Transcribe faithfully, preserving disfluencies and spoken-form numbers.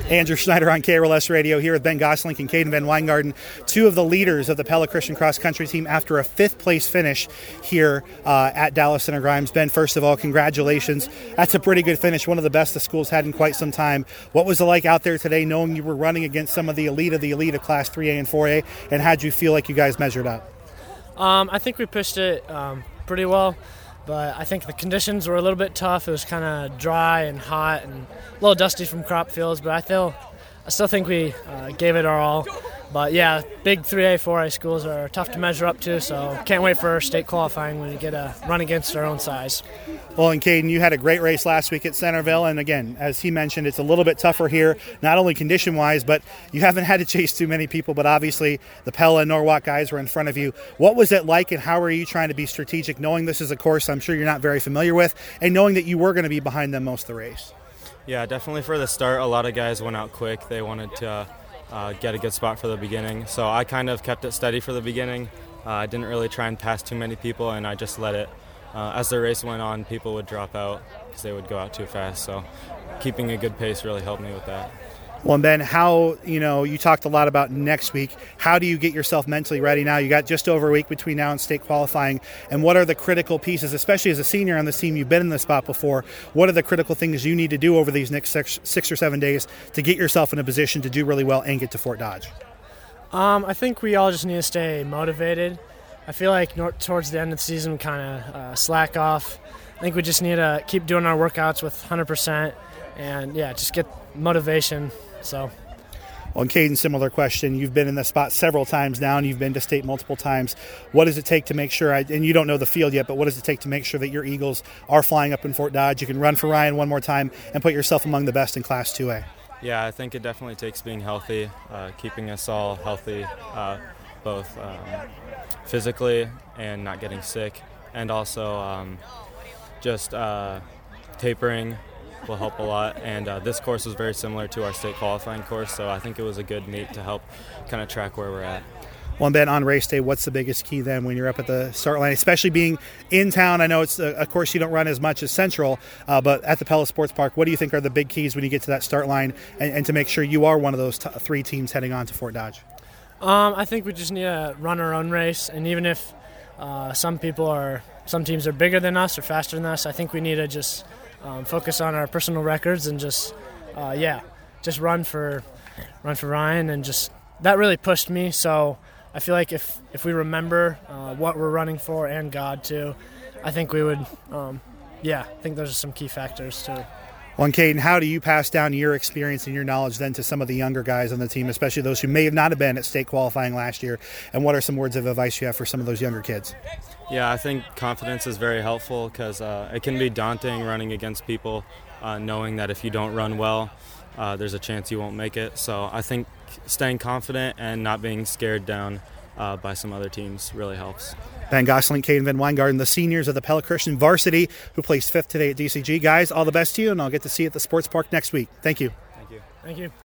Andrew Schneider on K R L S Radio here with Ben Gosselin and Caden Van Weingarten, two of the leaders of the Pella Christian Cross Country team after a fifth place finish here uh, at Dallas Center Grimes. Ben, first of all, congratulations. That's a pretty good finish, one of the best the school's had in quite some time. What was it like out there today knowing you were running against some of the elite of the elite of Class three A and four A, and how'd you feel like you guys measured up? Um, I think we pushed it um, pretty well. But I think the conditions were a little bit tough. It was kind of dry and hot and a little dusty from crop fields. But I feel, I still think we uh, gave it our all. But yeah, big three A, four A schools are tough to measure up to. So can't wait for state qualifying when we get a run against our own size. Well, and Caden, you had a great race last week at Centerville. And again, as he mentioned, it's a little bit tougher here, not only condition-wise, but you haven't had to chase too many people. But obviously, the Pella and Norwalk guys were in front of you. What was it like, and how are you trying to be strategic, knowing this is a course I'm sure you're not very familiar with, and knowing that you were going to be behind them most of the race? Yeah, definitely for the start, a lot of guys went out quick. They wanted to uh, uh, get a good spot for the beginning. So I kind of kept it steady for the beginning. Uh, I didn't really try and pass too many people, and I just let it. Uh, as the race went on, people would drop out because they would go out too fast. So keeping a good pace really helped me with that. Well, and Ben, how, you know, you talked a lot about next week. How do you get yourself mentally ready now? You got just over a week between now and state qualifying. And what are the critical pieces, especially as a senior on this team, you've been in this spot before. What are the critical things you need to do over these next six, six or seven days to get yourself in a position to do really well and get to Fort Dodge? Um, I think we all just need to stay motivated. I feel like towards the end of the season we kind of uh, slack off. I think we just need to keep doing our workouts with one hundred percent and, yeah, just get motivation. So, well, and Caden, similar question. You've been in this spot several times now, and you've been to state multiple times. What does it take to make sure, I, and you don't know the field yet, but what does it take to make sure that your Eagles are flying up in Fort Dodge? You can run for Ryan one more time and put yourself among the best in Class two A. Yeah, I think it definitely takes being healthy, uh, keeping us all healthy, uh, both um, physically and not getting sick, and also um, just uh, tapering will help a lot. And uh, this course was very similar to our state qualifying course, so I think it was a good meet to help kind of track where we're at. Well, and Ben, on race day, what's the biggest key then when you're up at the start line, especially being in town? I know it's a, a course you don't run as much as Central, uh, but at the Pella Sports Park, what do you think are the big keys when you get to that start line and, and to make sure you are one of those t- three teams heading on to Fort Dodge? Um, I think we just need to run our own race, and even if uh, some people are, some teams are bigger than us or faster than us, I think we need to just um, focus on our personal records and just, uh, yeah, just run for, run for Ryan, and just that really pushed me. So I feel like if if we remember uh, what we're running for and God too, I think we would, um, yeah, I think those are some key factors too. Well, and Caden, how do you pass down your experience and your knowledge then to some of the younger guys on the team, especially those who may have not have been at state qualifying last year? And what are some words of advice you have for some of those younger kids? Yeah, I think confidence is very helpful because uh, it can be daunting running against people, uh, knowing that if you don't run well, uh, there's a chance you won't make it. So I think staying confident and not being scared down uh, by some other teams really helps. Ben Gosselin, Caden Van Weingarten, the seniors of the Pella Christian varsity who placed fifth today at D C G. Guys, all the best to you, and I'll get to see you at the sports park next week. Thank you. Thank you. Thank you.